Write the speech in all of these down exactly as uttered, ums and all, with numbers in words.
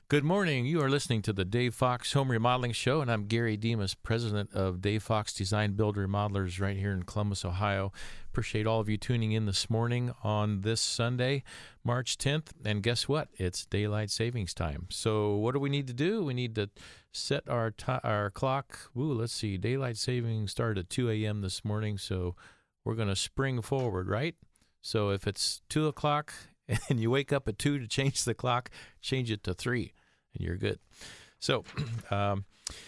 Good morning. You are listening to the Dave Fox Home Remodeling Show, and I'm Gary Demas, president of Dave Fox Design Build Remodelers right here in Columbus, Ohio. Appreciate all of you tuning in this morning on this Sunday, March tenth. And guess what? It's daylight savings time. So what do we need to do? We need to set our t- our clock. Ooh, let's see. Daylight savings started at two a.m. this morning, so we're going to spring forward, right? So if it's two o'clock and you wake up at two to change the clock, change it to three, and you're good. So um,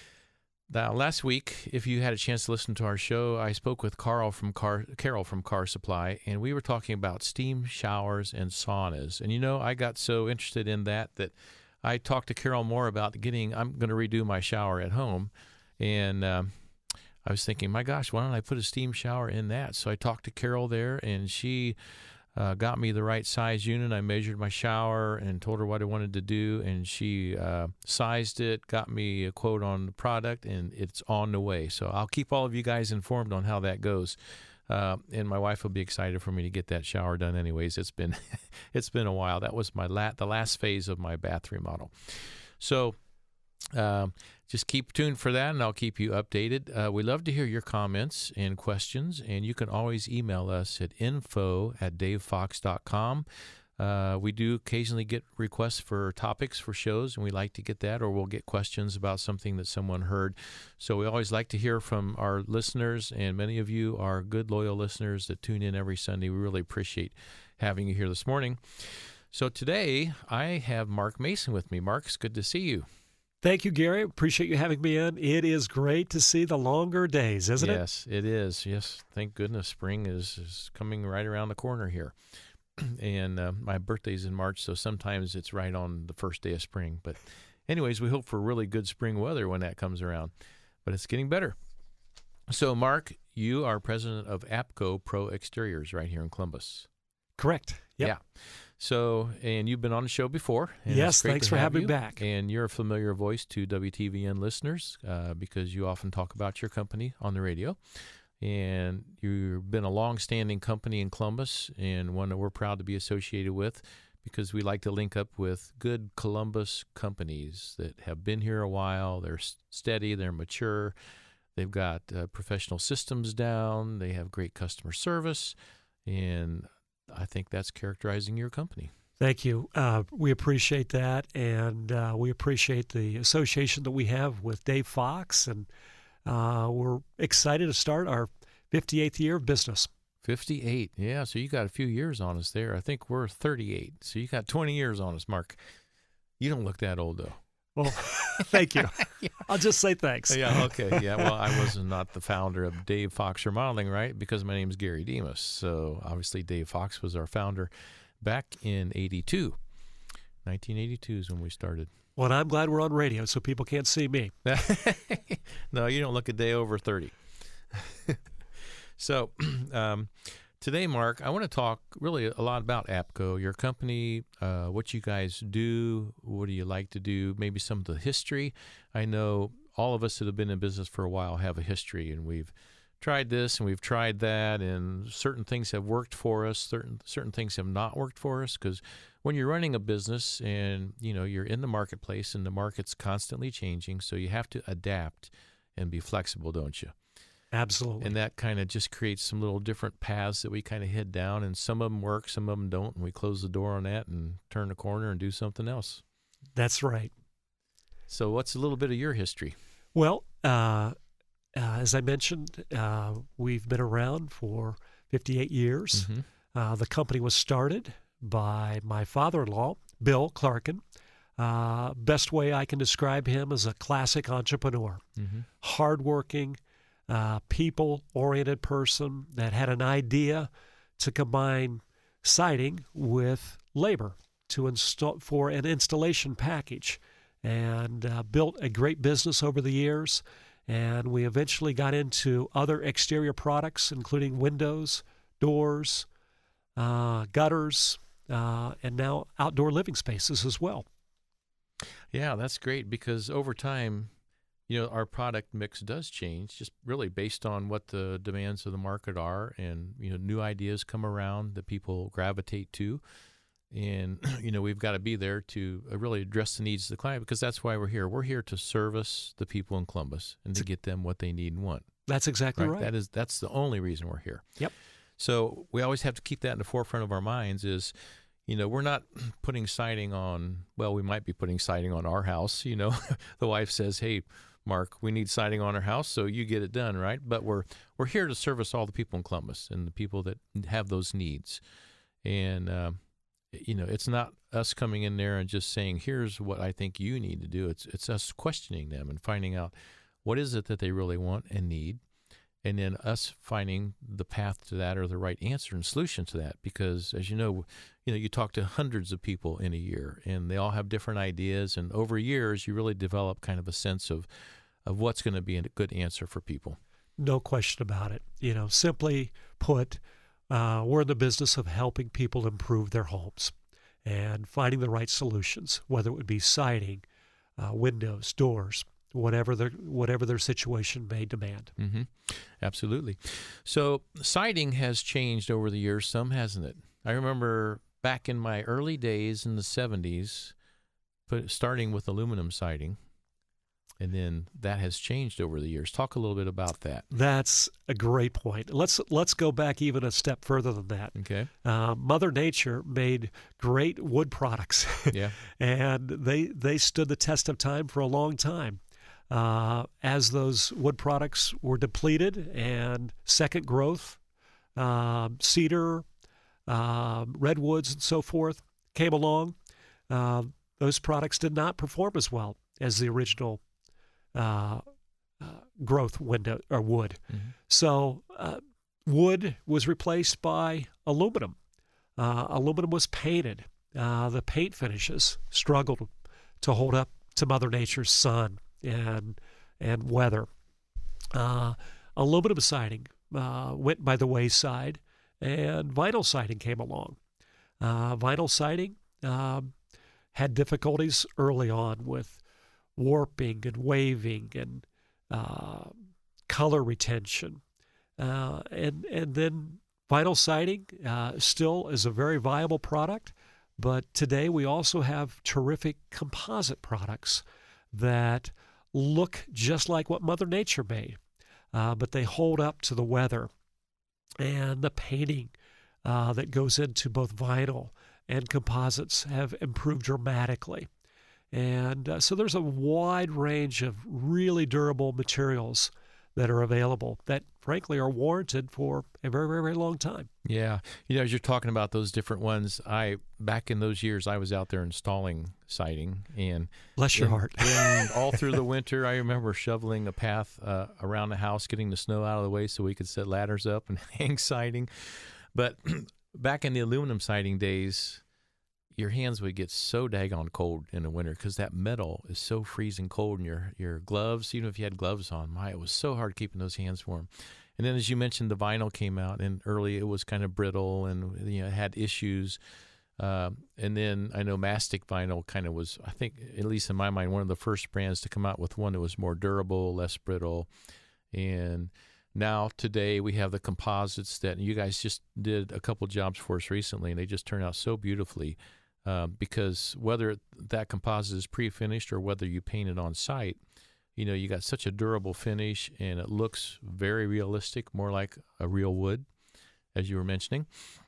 now, last week, if you had a chance to listen to our show, I spoke with Carl from Car, Carol from Car Supply, and we were talking about steam showers and saunas. And, you know, I got so interested in that that I talked to Carol more about getting, I'm going to redo my shower at home, and um, I was thinking, my gosh, why don't I put a steam shower in that? So I talked to Carol there, and she Uh, got me the right size unit. I measured my shower and told her what I wanted to do, and she uh, sized it, got me a quote on the product, and it's on the way. So I'll keep all of you guys informed on how that goes. Uh, and my wife will be excited for me to get that shower done anyways. It's been it's been a while. That was my la- the last phase of my bath remodel. So Um, just keep tuned for that, and I'll keep you updated. Uh, we love to hear your comments and questions, and you can always email us at info at davefox dot com. Uh, we do occasionally get requests for topics for shows, and we like to get that, or we'll get questions about something that someone heard. So we always like to hear from our listeners, and many of you are good, loyal listeners that tune in every Sunday. We really appreciate having you here this morning. So today, I have Mark Mason with me. Mark, it's good to see you. Thank you, Gary. Appreciate you having me in. It is great to see the longer days, isn't it? Yes, it is. Yes, thank goodness spring is, is coming right around the corner here. And uh, my birthday's in March, so sometimes it's right on the first day of spring. But anyways, we hope for really good spring weather when that comes around. But it's getting better. So, Mark, you are president of APCO Pro Exteriors right here in Columbus. Correct. Yep. Yeah. So, and you've been on the show before. And yes, it's great thanks to for have having you. me back. And you're a familiar voice to W T V N listeners uh, because you often talk about your company on the radio. And you've been a long-standing company in Columbus and one that we're proud to be associated with because we like to link up with good Columbus companies that have been here a while. They're steady, they're mature, they've got uh, professional systems down, they have great customer service, and I think that's characterizing your company. Thank you. Uh, we appreciate that, and uh, we appreciate the association that we have with Dave Fox, and uh, we're excited to start our fifty-eighth year of business. fifty-eight, yeah, so you got a few years on us there. I think we're thirty-eight, so you got twenty years on us, Mark. You don't look that old, though. Well, thank you. yeah. I'll just say thanks. Yeah, okay. Yeah, well, I was not the founder of Dave Fox Remodeling, right? Because my name is Gary Demas. So obviously Dave Fox was our founder back in eighty-two. nineteen eighty-two is when we started. Well, and I'm glad we're on radio so people can't see me. No, you don't look a day over thirty. So um, today, Mark, I want to talk really a lot about APCO, your company, uh, what you guys do, what do you like to do, maybe some of the history. I know all of us that have been in business for a while have a history, and we've tried this and we've tried that, and certain things have worked for us, certain certain things have not worked for us, because when you're running a business and you know you're in the marketplace and the market's constantly changing, so you have to adapt and be flexible, don't you? Absolutely. And that kind of just creates some little different paths that we kind of head down, and some of them work, some of them don't, and we close the door on that and turn the corner and do something else. That's right. So what's a little bit of your history? Well, uh, uh, as I mentioned, uh, we've been around for fifty-eight years. Mm-hmm. Uh, the company was started by my father-in-law, Bill Clarkin. Uh, best way I can describe him as a classic entrepreneur, Mm-hmm. hardworking, uh, people-oriented person that had an idea to combine siding with labor to install for an installation package, and uh, built a great business over the years. And we eventually got into other exterior products, including windows, doors, uh, gutters, uh, and now outdoor living spaces as well. Yeah, that's great, because over time, you know, our product mix does change, just really based on what the demands of the market are, and you know, new ideas come around that people gravitate to. And, you know, we've got to be there to uh, really address the needs of the client, because that's why we're here. We're here to service the people in Columbus and to get them what they need and want. That's exactly right. right. That is, that's the only reason we're here. Yep. So we always have to keep that in the forefront of our minds is, you know, we're not putting siding on, well, we might be putting siding on our house. You know, the wife says, hey, Mark, we need siding on our house, so you get it done, right? But we're we're here to service all the people in Columbus and the people that have those needs. And, uh, you know, it's not us coming in there and just saying, here's what I think you need to do. It's it's us questioning them and finding out what is it that they really want and need, and then us finding the path to that or the right answer and solution to that. Because, as you know, you know, you talk to hundreds of people in a year, and they all have different ideas. And over years, you really develop kind of a sense of of what's going to be a good answer for people. No question about it. You know, simply put, uh, we're in the business of helping people improve their homes and finding the right solutions, whether it would be siding, uh, windows, doors, whatever their whatever their situation may demand. Mm-hmm. Absolutely. So siding has changed over the years, some, hasn't it? I remember back in my early days in the seventies, put, starting with aluminum siding, and then that has changed over the years. Talk a little bit about that. That's a great point. Let's let's go back even a step further than that. Okay. Uh, Mother Nature made great wood products, yeah, and they they stood the test of time for a long time. Uh, as those wood products were depleted and second growth, uh, cedar, uh, redwoods, and so forth came along, uh, those products did not perform as well as the original Uh, uh, growth window or wood. Mm-hmm. So uh, wood was replaced by aluminum. Uh, aluminum was painted. Uh, the paint finishes struggled to hold up to Mother Nature's sun and and weather. Uh, aluminum siding uh, went by the wayside, and vinyl siding came along. Uh, vinyl siding um, had difficulties early on with warping and waving and uh, color retention. Uh, and, and then vinyl siding uh, still is a very viable product, but today we also have terrific composite products that look just like what Mother Nature made, uh, but they hold up to the weather. And the painting uh, that goes into both vinyl and composites have improved dramatically. And uh, so there's a wide range of really durable materials that are available that, frankly, are warranted for a very, very, very long time. Yeah. You know, as you're talking about those different ones, I back in those years, I was out there installing siding. And bless your in, heart. And all through the winter, I remember shoveling a path uh, around the house, getting the snow out of the way so we could set ladders up and hang siding. But back in the aluminum siding days, your hands would get so daggone cold in the winter because that metal is so freezing cold, and your your gloves, even if you had gloves on, my, it was so hard keeping those hands warm. And then, as you mentioned, the vinyl came out, and early it was kind of brittle and, you know, had issues. Uh, and then I know Mastic Vinyl kind of was, I think, at least in my mind, one of the first brands to come out with one that was more durable, less brittle. And now today we have the composites that you guys just did a couple jobs for us recently, and they just turned out so beautifully. Uh, because whether that composite is pre-finished or whether you paint it on site, you know, you got such a durable finish, and it looks very realistic, more like a real wood, as you were mentioning.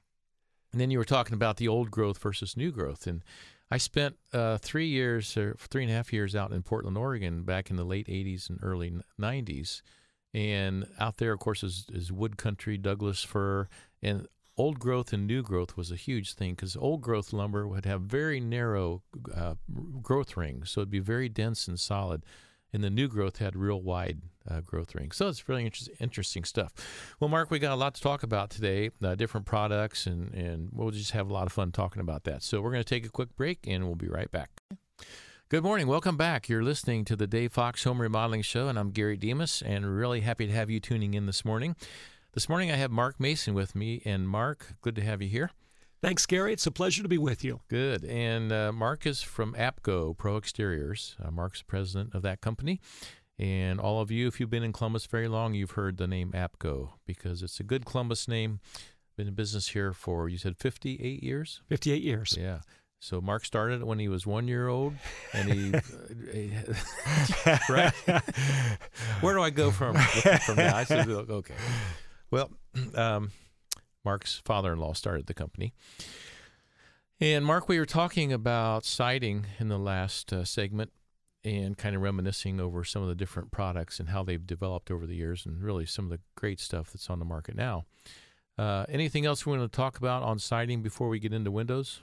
And then you were talking about the old growth versus new growth. And I spent uh, three years or three and a half years out in Portland, Oregon, back in the late eighties and early nineties. And out there, of course, is, is wood country, Douglas fir, and old growth and new growth was a huge thing, because old growth lumber would have very narrow uh, growth rings, so it'd be very dense and solid, and the new growth had real wide uh, growth rings. So it's really inter- interesting stuff. Well, Mark, we got a lot to talk about today, uh, different products, and, and we'll just have a lot of fun talking about that. So we're going to take a quick break, and we'll be right back. Good morning. Welcome back. You're listening to the Dave Fox Home Remodeling Show, and I'm Gary Demas, and really happy to have you tuning in this morning. This morning I have Mark Mason with me, and Mark, good to have you here. Thanks, Gary. It's a pleasure to be with you. Good. And uh, Mark is from APCO Pro Exteriors. Uh, Mark's the president of that company. And all of you, if you've been in Columbus very long, you've heard the name APCO, because it's a good Columbus name. been in business here for, you said, fifty-eight years? fifty-eight years. Yeah. So Mark started it when he was one year old, and he, right? Where do I go from from now? I said, okay. Well, um, Mark's father-in-law started the company. And Mark, we were talking about siding in the last uh, segment and kind of reminiscing over some of the different products and how they've developed over the years and really some of the great stuff that's on the market now. Uh, anything else we want to talk about on siding before we get into windows?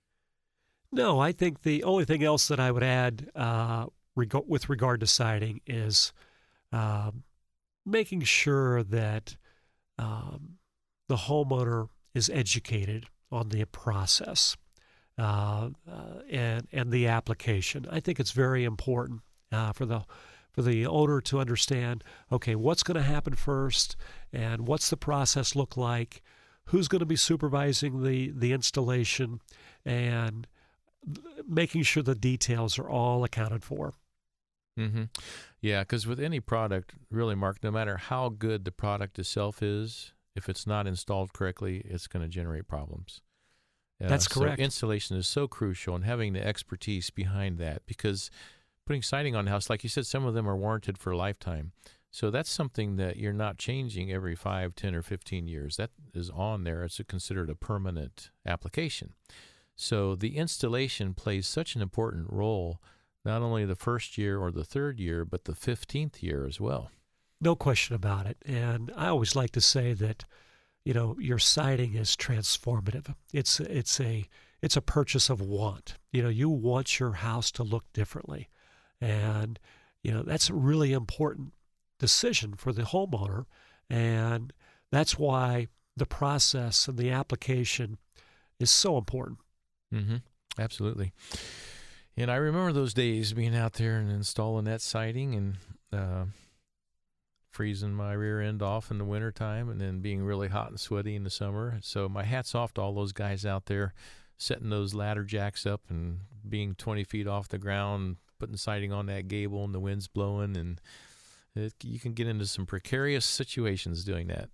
No, I think the only thing else that I would add uh, reg- with regard to siding is uh, making sure that um, the homeowner is educated on the process uh, uh, and and the application. I think it's very important uh, for the for the owner to understand, okay, what's going to happen first, and what's the process look like, who's going to be supervising the the installation, and making sure the details are all accounted for. Mm-hmm. Yeah, because with any product, really, Mark, no matter how good the product itself is, if it's not installed correctly, it's going to generate problems. Uh, That's correct. So installation is so crucial, and having the expertise behind that, because putting siding on the house, like you said, some of them are warranted for a lifetime. So that's something that you're not changing every five, ten, or fifteen years. That is on there. It's considered a permanent application. So the installation plays such an important role, not only the first year or the third year, but the fifteenth year as well. No question about it. And I always like to say that, you know, your siding is transformative. It's it's a it's a purchase of want. You know, you want your house to look differently. And, you know, that's a really important decision for the homeowner. And that's why the process and the application is so important. Mm-hmm. Absolutely. And I remember those days being out there and installing that siding and uh, freezing my rear end off in the wintertime and then being really hot and sweaty in the summer. So my hat's off to all those guys out there setting those ladder jacks up and being twenty feet off the ground, putting siding on that gable and the wind's blowing. And it, you can get into some precarious situations doing that.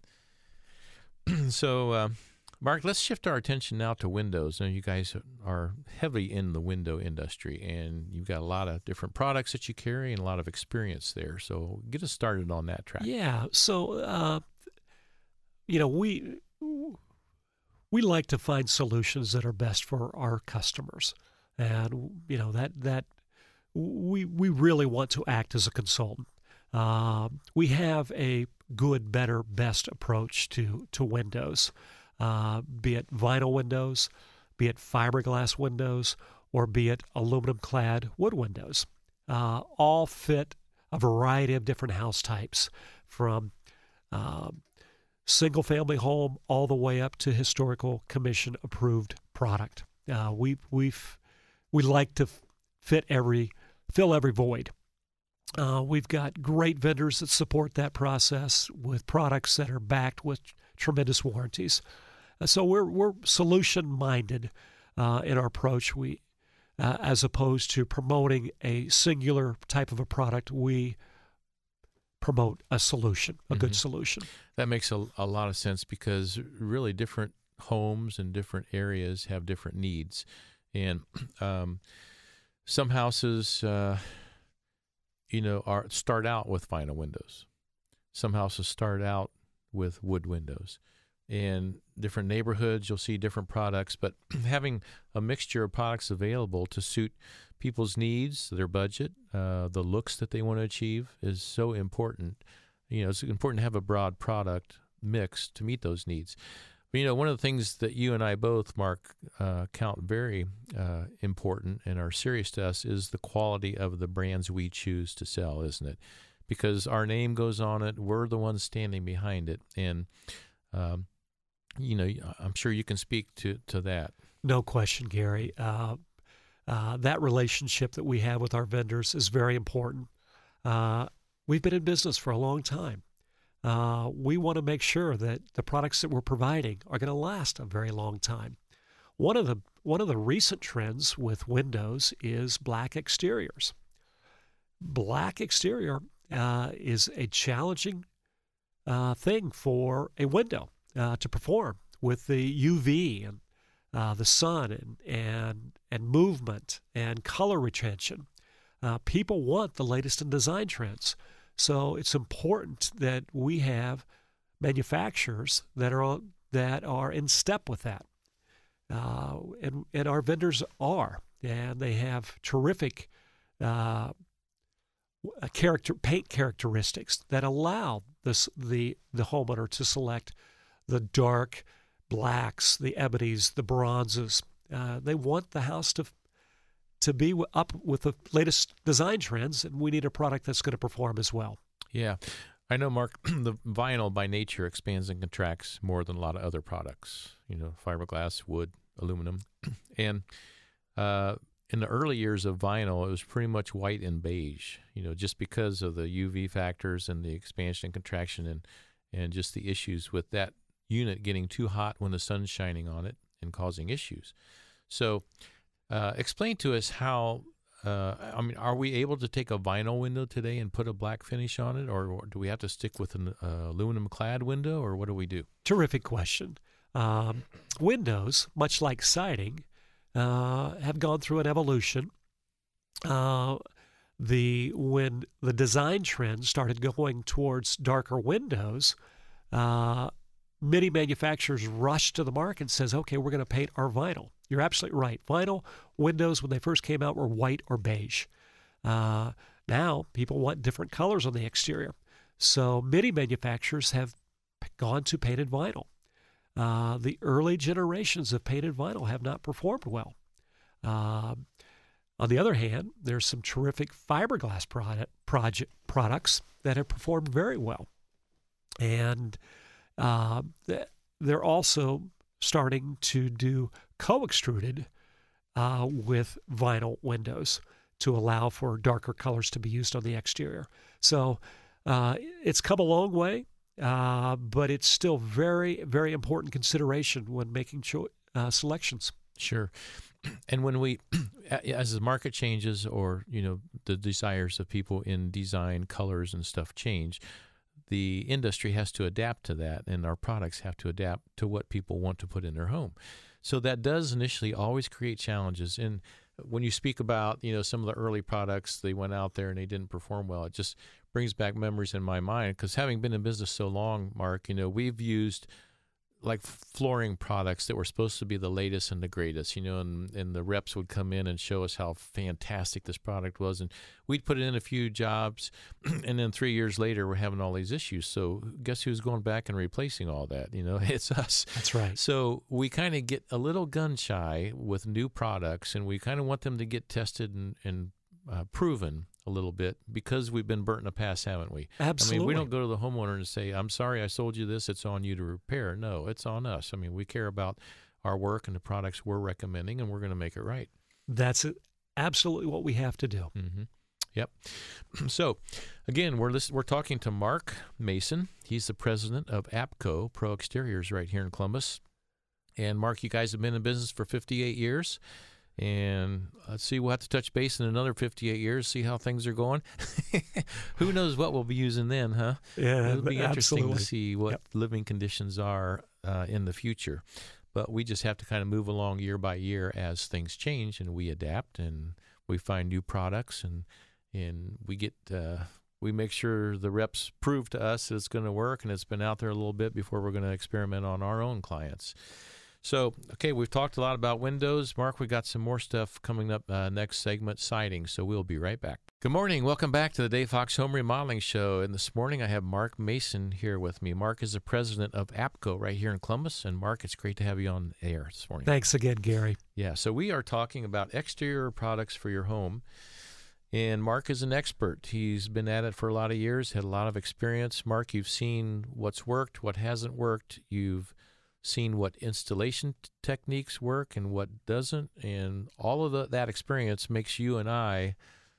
so, uh, Mark, let's shift our attention now to windows. Now, you guys are heavy in the window industry, and you've got a lot of different products that you carry and a lot of experience there. So get us started on that track. Yeah. So, uh, you know, we we like to find solutions that are best for our customers, and you know that that we we really want to act as a consultant. Uh, we have a good, better, best approach to to windows. Uh, be it vinyl windows, be it fiberglass windows, or be it aluminum-clad wood windows. Uh, all fit a variety of different house types, from uh, single-family home all the way up to historical commission-approved product. Uh, we we've we like to fit every fill every void. Uh, we've got great vendors that support that process with products that are backed with tremendous warranties. So we're we're solution minded uh, in our approach. We, uh, as opposed to promoting a singular type of a product, we promote a solution, a mm-hmm. good solution. That makes a, a lot of sense, because really different homes and different areas have different needs, and um, some houses, uh, you know, are start out with vinyl windows. Some houses start out with wood windows. In different neighborhoods, you'll see different products, but having a mixture of products available to suit people's needs, their budget, uh, the looks that they want to achieve is so important. You know, it's important to have a broad product mix to meet those needs. But, you know, one of the things that you and I both, Mark, uh, count very uh, important and are serious to us is the quality of the brands we choose to sell, isn't it? Because our name goes on it. We're the ones standing behind it. And, um, you know, I'm sure you can speak to, to that. No question, Gary. Uh, uh, that relationship that we have with our vendors is very important. Uh, we've been in business for a long time. Uh, we want to make sure that the products that we're providing are going to last a very long time. One of the one of the recent trends with windows is black exteriors. Black exterior uh, is a challenging uh, thing for a window Uh, to perform. with the U V and uh, the sun and, and, and movement and color retention. Uh, people want the latest in design trends. So it's important that we have manufacturers that are on, that are in step with that. Uh, and, and our vendors are, and they have terrific uh, character paint characteristics that allow this, the the homeowner to select the dark blacks, the ebonies, the bronzes. Uh, they want the house to to be up with the latest design trends, and we need a product that's going to perform as well. Yeah. I know, Mark, the vinyl by nature expands and contracts more than a lot of other products, you know, fiberglass, wood, aluminum. And uh, in the early years of vinyl, it was pretty much white and beige, you know, just because of the U V factors and the expansion and contraction and, and just the issues with that unit getting too hot when the sun's shining on it and causing issues. So uh, explain to us how... Uh, I mean, are we able to take a vinyl window today and put a black finish on it, or, or do we have to stick with an uh, aluminum-clad window, or what do we do? Terrific question. Um, windows, much like siding, uh, have gone through an evolution. Uh, the when the design trend started going towards darker windows, uh, many manufacturers rushed to the market and says, "Okay, we're going to paint our vinyl." You're absolutely right. Vinyl windows, when they first came out, were white or beige. Uh, now, people want different colors on the exterior. So many manufacturers have gone to painted vinyl. Uh, the early generations of painted vinyl have not performed well. Uh, on the other hand, there's some terrific fiberglass product, project, products that have performed very well. And uh, they're also starting to do co-extruded uh, with vinyl windows to allow for darker colors to be used on the exterior. So uh, it's come a long way, uh, but it's still very, very important consideration when making cho- uh, selections. Sure. And when we, as the market changes, or you know, the desires of people in design, colors, and stuff change, the industry has to adapt to that, and our products have to adapt to what people want to put in their home. So that does initially always create challenges. And when you speak about, you know, some of the early products, they went out there and they didn't perform well, it just brings back memories in my mind. Because having been in business so long, Mark, you know, we've used like flooring products that were supposed to be the latest and the greatest, you know, and, and the reps would come in and show us how fantastic this product was. And we'd put it in a few jobs, and then three years later, we're having all these issues. So guess who's going back and replacing all that? You know, it's us. That's right. So we kind of get a little gun shy with new products, and we kind of want them to get tested and, and uh, proven a little bit, because we've been burnt in the past, haven't we? Absolutely. I mean, we don't go to the homeowner and say, "I'm sorry I sold you this, it's on you to repair." No, it's on us. I mean, we care about our work and the products we're recommending, and we're going to make it right. That's absolutely what we have to do. Mm-hmm. Yep. So, again, we're listen, we're talking to Mark Mason. He's the president of APCO Pro Exteriors right here in Columbus. And Mark, you guys have been in business for fifty-eight years. And let's see, we'll have to touch base in another fifty-eight years, see how things are going. Who knows what we'll be using then, huh? Yeah, it'll be interesting absolutely. to see what Yep. living conditions are uh, in the future. But we just have to kind of move along year by year as things change, and we adapt, and we find new products, and and we get uh, we make sure the reps prove to us that it's going to work, and it's been out there a little bit before we're going to experiment on our own clients. So, okay, we've talked a lot about windows. Mark, we got some more stuff coming up uh, next segment, siding, so we'll be right back. Good morning. Welcome back to the Dave Fox Home Remodeling Show. And this morning I have Mark Mason here with me. Mark is the president of APCO right here in Columbus. And Mark, it's great to have you on air this morning. Thanks again, Gary. Yeah, so we are talking about exterior products for your home. And Mark is an expert. He's been at it for a lot of years, had a lot of experience. Mark, you've seen what's worked, what hasn't worked. You've seen what installation t- techniques work and what doesn't, and all of the, that experience makes you and I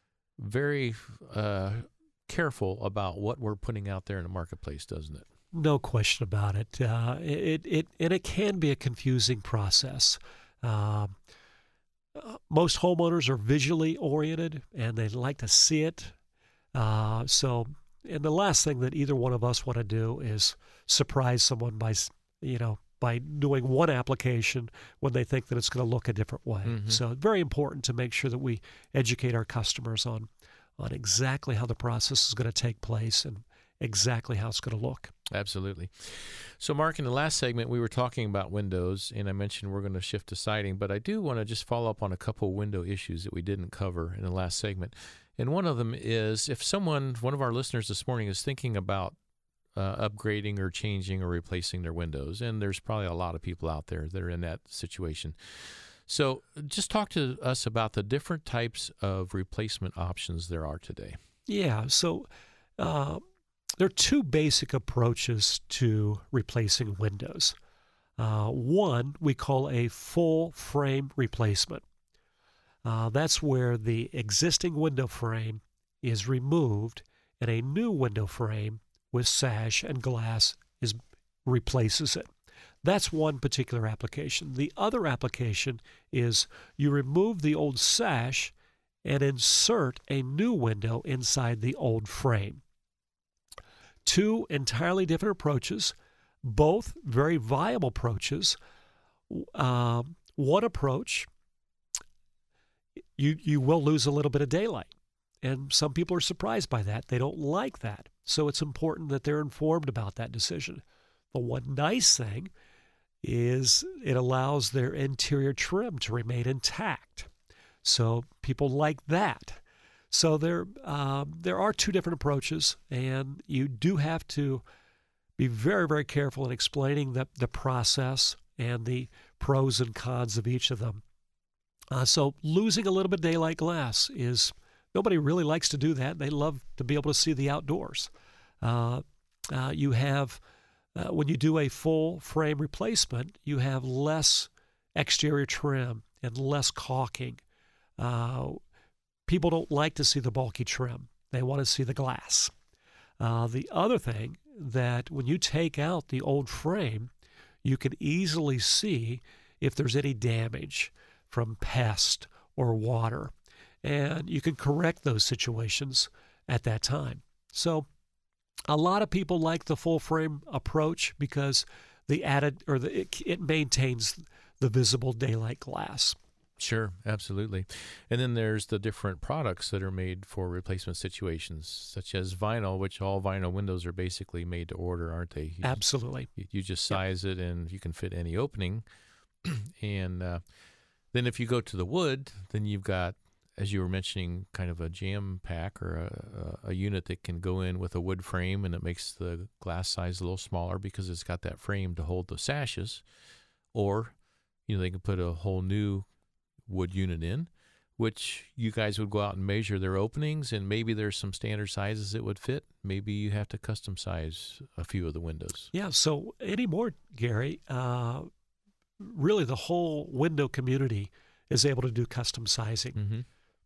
very uh, careful about what we're putting out there in the marketplace, doesn't it? No question about it. Uh, it, it and it can be a confusing process. Um, uh, most homeowners are visually oriented, and they like to see it. Uh, so, and the last thing that either one of us want to do is surprise someone by, you know, by doing one application when they think that it's going to look a different way. Mm-hmm. So very important to make sure that we educate our customers on, on exactly how the process is going to take place and exactly how it's going to look. Absolutely. So, Mark, in the last segment, we were talking about windows, and I mentioned we're going to shift to siding, but I do want to just follow up on a couple window issues that we didn't cover in the last segment. And one of them is if someone, one of our listeners this morning is thinking about uh, upgrading or changing or replacing their windows, and there's probably a lot of people out there that are in that situation. So just talk to us about the different types of replacement options there are today. Yeah, so uh, there are two basic approaches to replacing windows. Uh, one we call a full frame replacement. Uh, that's where the existing window frame is removed and a new window frame with sash and glass is replaces it. That's one particular application. The other application is you remove the old sash and insert a new window inside the old frame. Two entirely different approaches, both very viable approaches. Uh, one approach, you you will lose a little bit of daylight. And some people are surprised by that. They don't like that. So it's important that they're informed about that decision. The one nice thing is it allows their interior trim to remain intact. So people like that. So there, uh, there are two different approaches, and you do have to be very, very careful in explaining the, the process and the pros and cons of each of them. Uh, so losing a little bit of daylight glass is, nobody really likes to do that. They love to be able to see the outdoors. Uh, uh, you have, uh, when you do a full frame replacement, you have less exterior trim and less caulking. Uh, people don't like to see the bulky trim. They want to see the glass. Uh, the other thing that when you take out the old frame, you can easily see if there's any damage from pest or water. And you can correct those situations at that time. So a lot of people like the full frame approach because the added or the, it, it maintains the visible daylight glass. Sure, absolutely. And then there's the different products that are made for replacement situations, such as vinyl, which all vinyl windows are basically made to order, aren't they? You Absolutely. Just, you just size yep. it and you can fit any opening. and uh, then if you go to the wood, then you've got, as you were mentioning, kind of a jam pack or a, a unit that can go in with a wood frame, and it makes the glass size a little smaller because it's got that frame to hold the sashes. Or, you know, they can put a whole new wood unit in, which you guys would go out and measure their openings, and maybe there's some standard sizes that would fit. Maybe you have to custom size a few of the windows. Yeah, so anymore, Gary, uh, really the whole window community is able to do custom sizing. Mm-hmm.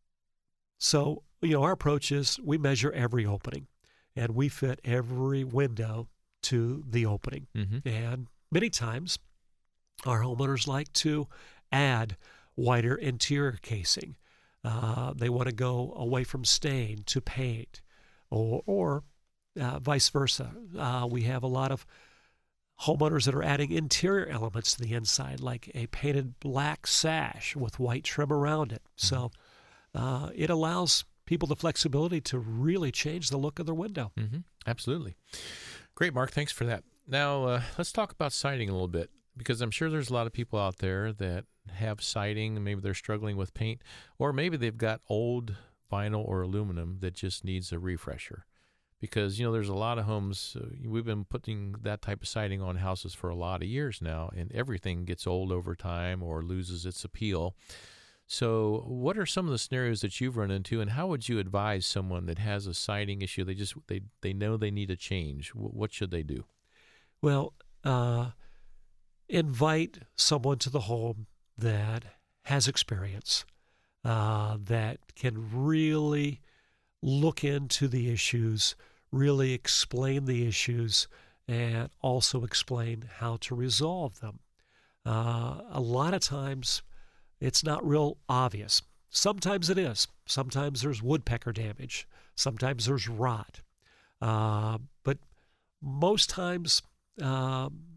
So, you know, our approach is we measure every opening, and we fit every window to the opening. Mm-hmm. And many times our homeowners like to add wider interior casing. Uh, they want to go away from stain to paint, or, or uh, vice versa. Uh, we have a lot of homeowners that are adding interior elements to the inside, like a painted black sash with white trim around it. Mm-hmm. So uh, it allows people the flexibility to really change the look of their window. Mm-hmm. Absolutely. Great, Mark. Thanks for that. Now, uh, let's talk about siding a little bit, because I'm sure there's a lot of people out there that have siding, and maybe they're struggling with paint, or maybe they've got old vinyl or aluminum that just needs a refresher. Because, you know, there's a lot of homes, uh, we've been putting that type of siding on houses for a lot of years now, and everything gets old over time or loses its appeal. So what are some of the scenarios that you've run into, and how would you advise someone that has a siding issue? They just, they, they know they need a change. What should they do? Well, uh, invite someone to the home that has experience, uh, that can really look into the issues, really explain the issues, and also explain how to resolve them. Uh, a lot of times it's not real obvious. Sometimes it is. Sometimes there's woodpecker damage. Sometimes there's rot. Uh, but most times uh,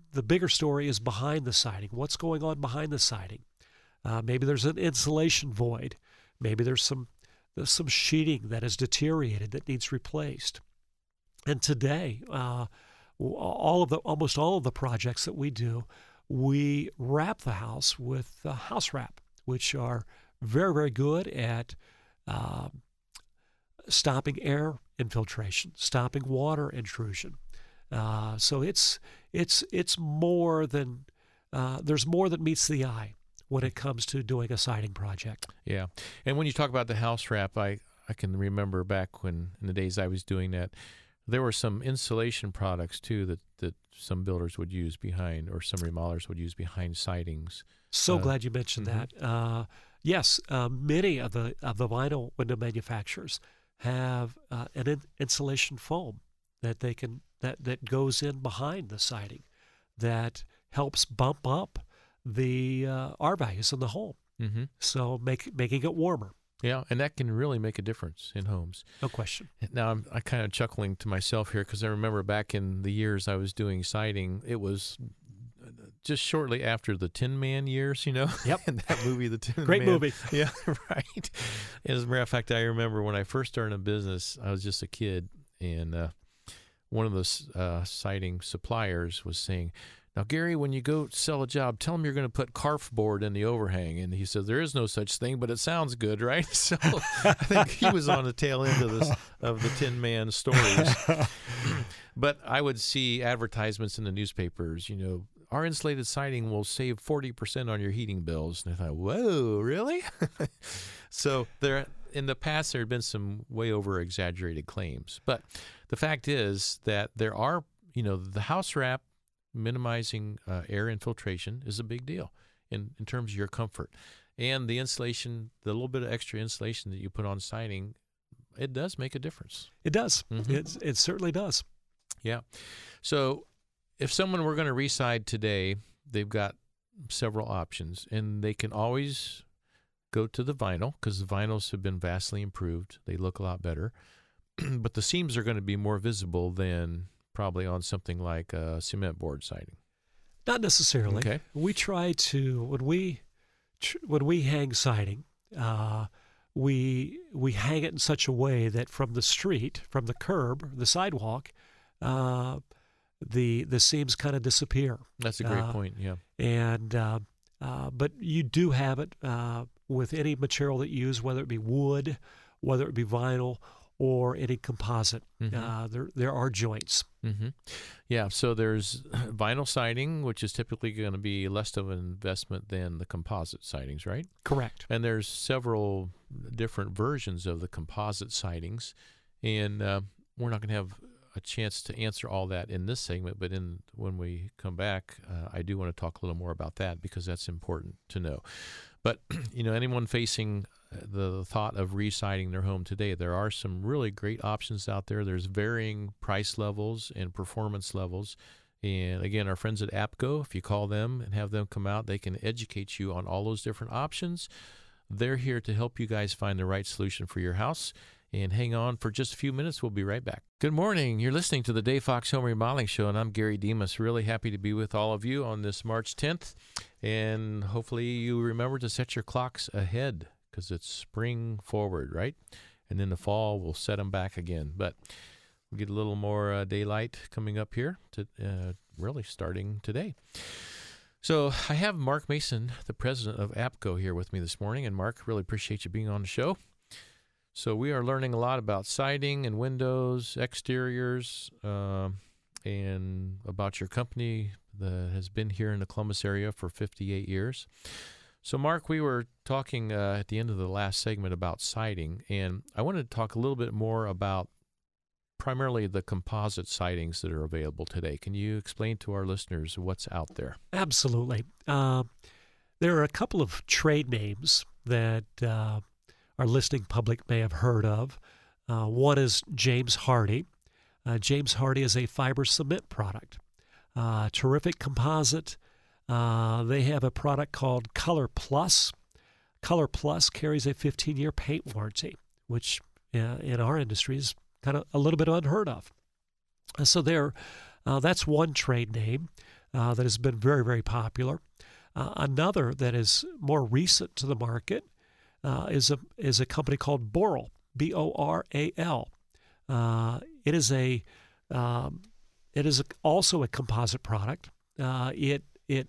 the bigger story is behind the siding. What's going on behind the siding? Uh, maybe there's an insulation void. Maybe there's some there's some sheeting that has deteriorated that needs replaced. And today, uh, all of the almost all of the projects that we do, we wrap the house with uh, house wrap, which are very, very good at uh, stopping air infiltration, stopping water intrusion. Uh, so it's it's it's more than uh, there's more that meets the eye when it comes to doing a siding project. Yeah, and when you talk about the house wrap, I I can remember back when in the days I was doing that, there were some insulation products too that that some builders would use behind, or some remodelers would use behind sidings. So uh, glad you mentioned mm-hmm. that. Uh, yes, uh, many of the of the vinyl window manufacturers have uh, an in- insulation foam that they can that, that goes in behind the siding that helps bump up the uh, R values in the home. Mm-hmm. So make making it warmer. Yeah, and that can really make a difference in homes. No question. Now, I'm I kind of chuckling to myself here because I remember back in the years I was doing siding, it was just shortly after the Tin Man years, you know? Yep. And that movie, The Tin Great Man. movie. Yeah, right. As a matter of fact, I remember when I first started in business, I was just a kid, and uh, one of the uh, siding suppliers was saying, "Now, Gary, when you go sell a job, tell them you're going to put carf board in the overhang." And he said, "There is no such thing, but it sounds good, right?" So I think he was on the tail end of this of the Tin Man stories. But I would see advertisements in the newspapers, you know, "Our insulated siding will save forty percent on your heating bills." And I thought, whoa, really? So there, in the past, there had been some way over exaggerated claims. But the fact is that there are, you know, the house wrap, minimizing uh, air infiltration is a big deal in, in terms of your comfort. And the insulation, the little bit of extra insulation that you put on siding, it does make a difference. It does. Mm-hmm. It, it certainly does. Yeah. So if someone were going to reside today, they've got several options, and they can always go to the vinyl because the vinyls have been vastly improved. They look a lot better. But the seams are going to be more visible than probably on something like a cement board siding. Not necessarily. Okay. We try to when we when we hang siding, uh, we we hang it in such a way that from the street, from the curb, the sidewalk, uh, the the seams kind of disappear. That's a great uh, point. Yeah. And uh, uh, but you do have it uh, with any material that you use, whether it be wood, whether it be vinyl, or any composite. Mm-hmm. Uh, there there are joints. Mm-hmm. Yeah, so there's vinyl siding, which is typically going to be less of an investment than the composite sidings, right? Correct. And there's several different versions of the composite sidings, and uh, we're not going to have a chance to answer all that in this segment, but in when we come back, uh, I do want to talk a little more about that because that's important to know. But, you know, anyone facing the thought of re-siding their home today, there are some really great options out there. There's varying price levels and performance levels. And again, our friends at APCO, if you call them and have them come out, they can educate you on all those different options. They're here to help you guys find the right solution for your house. And hang on for just a few minutes. We'll be right back. Good morning. You're listening to the Dave Fox Home Remodeling Show, and I'm Gary Demas. Really happy to be with all of you on this March tenth. And hopefully you remember to set your clocks ahead because it's spring forward, right? And in the fall, we'll set them back again. But we'll get a little more uh, daylight coming up here, to uh, really starting today. So I have Mark Mason, the president of APCO, here with me this morning. And Mark, really appreciate you being on the show. So we are learning a lot about siding and windows, exteriors, uh, and about your company that has been here in the Columbus area for fifty-eight years. So, Mark, we were talking uh, at the end of the last segment about siding, and I wanted to talk a little bit more about primarily the composite sidings that are available today. Can you explain to our listeners what's out there? Absolutely. Uh, there are a couple of trade names that uh, our listening public may have heard of. Uh, one is James Hardie. Uh, James Hardie is a fiber cement product. Uh, terrific composite. Uh, they have a product called Color Plus. Color Plus carries a fifteen-year paint warranty, which uh, in our industry is kind of a little bit unheard of. Uh, so there, uh, that's one trade name. uh, that has been very, very popular. Uh, another that is more recent to the market uh, is a is a company called Boral, B O R A L. Uh, it is a um, it is a, also a composite product. Uh, it it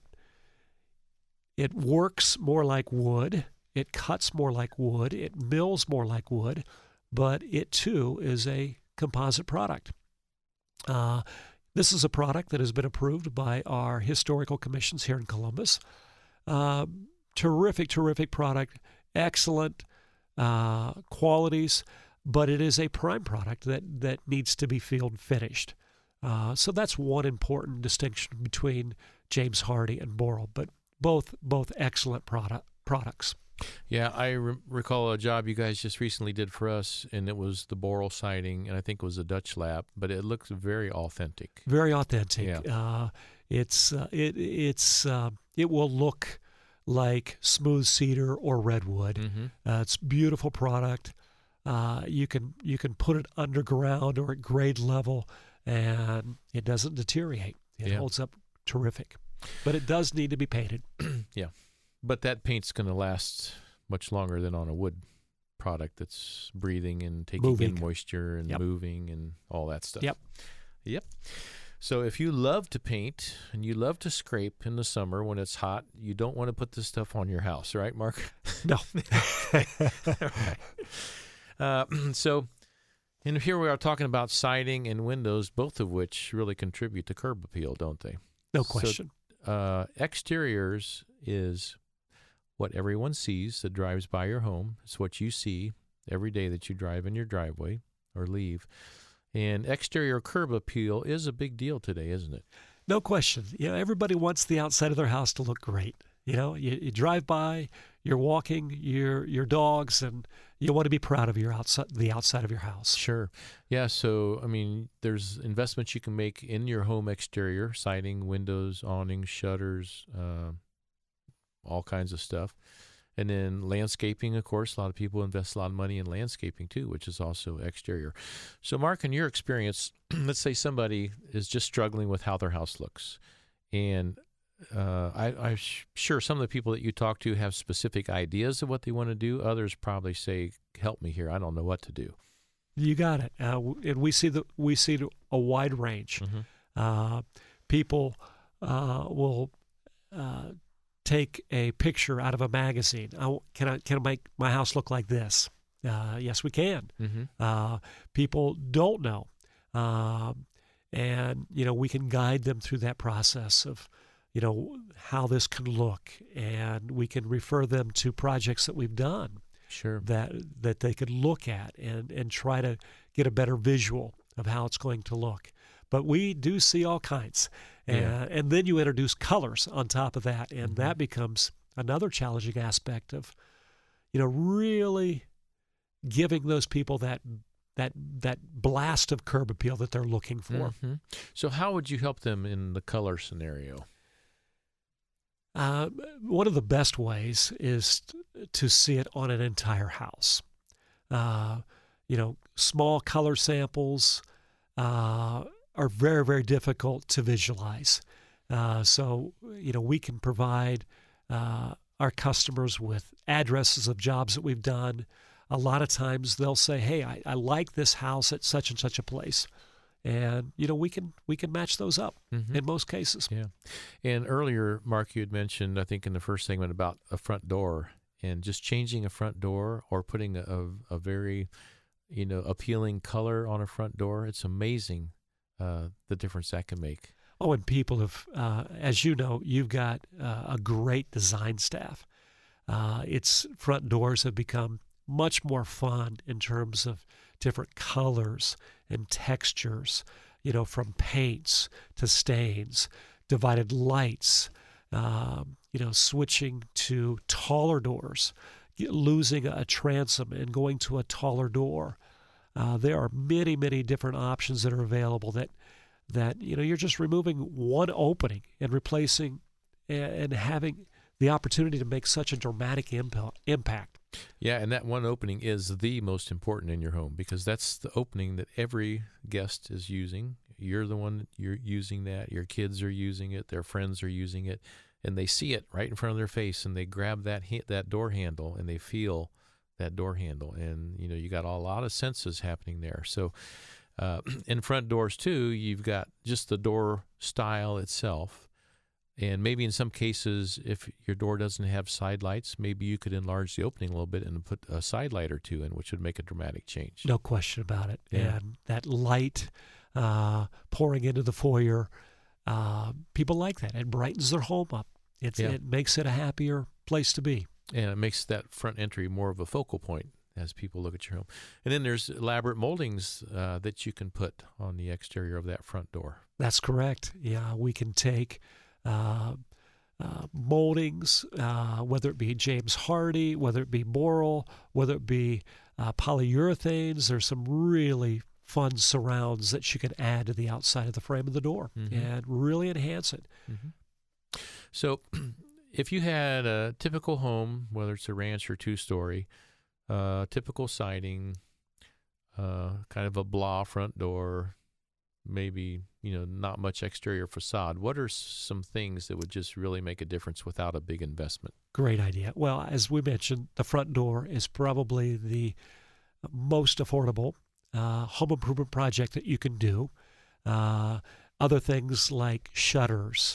it works more like wood. It cuts more like wood. It mills more like wood, but it too is a composite product. Uh, this is a product that has been approved by our historical commissions here in Columbus. Uh, terrific, terrific product, excellent uh, qualities, but it is a prime product that, that needs to be field finished. Uh, so that's one important distinction between James Hardie and Boral, but both both excellent product products. Yeah, I re- recall a job you guys just recently did for us, and it was the Boral siding, and I think it was a Dutch lap, but it looks very authentic. Very authentic. Yeah. Uh, it's uh, it it's uh, it will look like smooth cedar or redwood. Mm-hmm. Uh, it's a beautiful product. Uh, you can you can put it underground or at grade level, and it doesn't deteriorate. It Yeah. holds up terrific, but it does need to be painted. Yeah. But that paint's going to last much longer than on a wood product that's breathing and taking Moving. in moisture and Yep. moving and all that stuff. Yep. Yep. So if you love to paint and you love to scrape in the summer when it's hot, you don't want to put this stuff on your house, right, Mark? No. Right. Uh, so, and here we are talking about siding and windows, both of which really contribute to curb appeal, don't they? No So, question. uh, exteriors is what everyone sees that drives by your home. It's what you see every day that you drive in your driveway or leave. And exterior curb appeal is a big deal today, isn't it? No question. You know, everybody wants the outside of their house to look great. You know, you, you drive by, you're walking your your dogs, and you want to be proud of your outside, the outside of your house. Sure. Yeah, so, I mean, there's investments you can make in your home exterior, siding, windows, awnings, shutters, uh, all kinds of stuff. And then landscaping, of course, a lot of people invest a lot of money in landscaping too, which is also exterior. So, Mark, in your experience, let's say somebody is just struggling with how their house looks. And uh, I, I'm sh- sure some of the people that you talk to have specific ideas of what they want to do. Others probably say, help me here. I don't know what to do. You got it. Uh, w- and we see the we see a wide range. Mm-hmm. Uh, people uh, will uh, take a picture out of a magazine. I, can I can I make my house look like this? Uh, yes, we can. Mm-hmm. Uh, people don't know, um, and you know we can guide them through that process of, you know, how this can look, and we can refer them to projects that we've done Sure. that that they could look at and and try to get a better visual of how it's going to look. But we do see all kinds, and, Yeah. and then you introduce colors on top of that, and Mhm. that becomes another challenging aspect of, you know, really giving those people that that that blast of curb appeal that they're looking for. Mhm. So how would you help them in the color scenario? Uh, one of the best ways is t- to see it on an entire house. Uh, you know, small color samples uh, are very, very difficult to visualize. Uh, so, you know, we can provide uh, our customers with addresses of jobs that we've done. A lot of times they'll say, hey, I, I like this house at such and such a place. And, you know, we can we can match those up Mhm. in most cases. Yeah. And earlier, Mark, you had mentioned, I think in the first segment, about a front door and just changing a front door or putting a, a, a very, you know, appealing color on a front door. It's amazing uh, the difference that can make. Oh, and people have, uh, as you know, you've got uh, a great design staff. Uh, its front doors have become much more fun in terms of different colors and textures, you know, from paints to stains, divided lights, um, you know, switching to taller doors, losing a transom and going to a taller door. Uh, there are many, many different options that are available that, that, you know, you're just removing one opening and replacing and, and having the opportunity to make such a dramatic imp- impact. Yeah, and that one opening is the most important in your home because that's the opening that every guest is using. you're the one you're using that. Your kids are using it. Their friends are using it, and they see it right in front of their face, and they grab that ha- that door handle, and they feel that door handle, and you know you got a lot of senses happening there. So, uh, in front doors too, you've got just the door style itself. And maybe in some cases, if your door doesn't have side lights, maybe you could enlarge the opening a little bit and put a side light or two in, which would make a dramatic change. No question about it. Yeah. And that light uh, pouring into the foyer, uh, people like that. It brightens their home up. It's, Yeah. It makes it a happier place to be. And it makes that front entry more of a focal point as people look at your home. And then there's elaborate moldings uh, that you can put on the exterior of that front door. That's correct. Yeah, we can take Uh, uh, moldings, uh, whether it be James Hardie, whether it be Boral, whether it be uh, polyurethanes. There's some really fun surrounds that you can add to the outside of the frame of the door Mm-hmm. and really enhance it. Mm-hmm. So if you had a typical home, whether it's a ranch or two-story, uh, typical siding, uh, kind of a blah front door, maybe, you know, not much exterior facade. What are some things that would just really make a difference without a big investment? Great idea. Well, as we mentioned, the front door is probably the most affordable uh, home improvement project that you can do. Uh, other things like shutters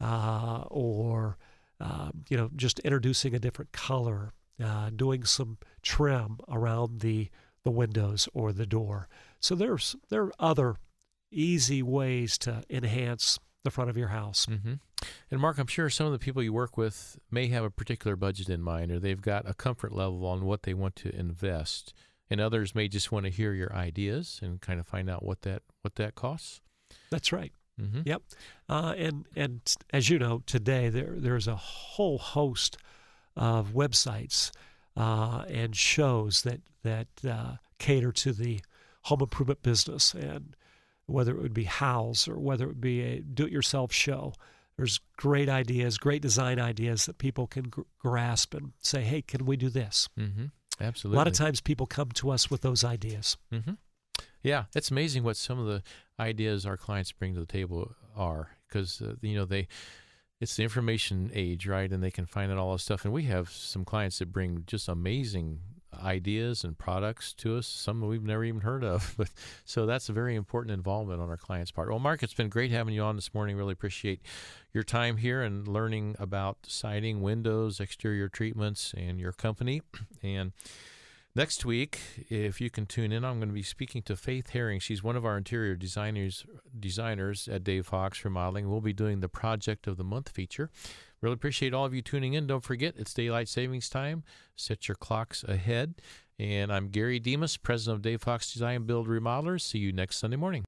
uh, or, uh, you know, just introducing a different color, uh, doing some trim around the, the windows or the door. So there's there are other easy ways to enhance the front of your house. Mm-hmm. And Mark, I'm sure some of the people you work with may have a particular budget in mind, or they've got a comfort level on what they want to invest, and others may just want to hear your ideas and kind of find out what that what that costs. That's right. Mm-hmm. Yep. Uh, and and as you know, today there there's a whole host of websites uh, and shows that that uh, cater to the home improvement business, and whether it would be Houzz or whether it would be a do-it-yourself show. There's great ideas, great design ideas that people can gr- grasp and say, hey, can we do this? Mm-hmm. Absolutely. A lot of times people come to us with those ideas. Mm-hmm. Yeah, it's amazing what some of the ideas our clients bring to the table are, because, uh, you know, they it's the information age, right? And they can find out all this stuff. And we have some clients that bring just amazing ideas and products to us, some we've never even heard of. But so that's a very important involvement on our clients' part. Well, Mark, it's been great having you on this morning. Really appreciate your time here and learning about siding, windows, exterior treatments, and your company. And next week, if you can tune in, I'm going to be speaking to Faith Herring. She's one of our interior designers designers at Dave Fox Remodeling. We'll be doing the Project of the Month feature. Really appreciate all of you tuning in. Don't forget, it's daylight savings time. Set your clocks ahead. And I'm Gary Demas, president of Dave Fox Design Build Remodelers. See you next Sunday morning.